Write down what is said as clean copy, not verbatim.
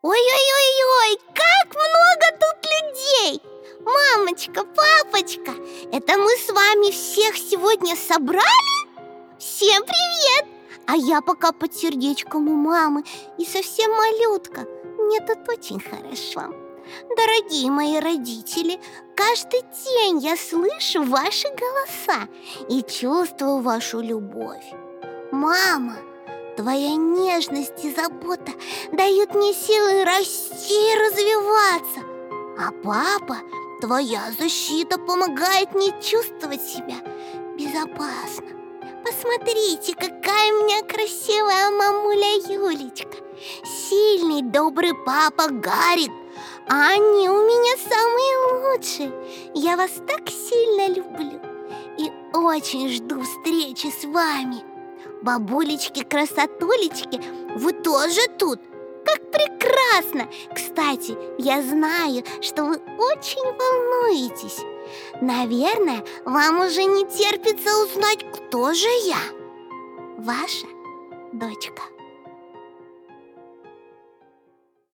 Ой-ой-ой-ой, как много тут людей! Мамочка, папочка, это мы с вами всех сегодня собрали? Всем привет! А я пока под сердечком у мамы и совсем малютка. Мне тут очень хорошо. Дорогие мои родители, каждый день я слышу ваши голоса и чувствую вашу любовь. Мама, твоя нежность и забота дают мне силы расти и развиваться. А папа, твоя защита помогает мне чувствовать себя безопасно. Посмотрите, какая у меня красивая мамуля Юлечка, сильный, добрый папа Гарик. А они у меня самые лучшие. Я вас так сильно люблю и очень жду встречи с вами. Бабулечки-красотулечки, вы тоже тут? Как прекрасно! Кстати, я знаю, что вы очень волнуетесь. Наверное, вам уже не терпится узнать, кто же я. Ваша дочка.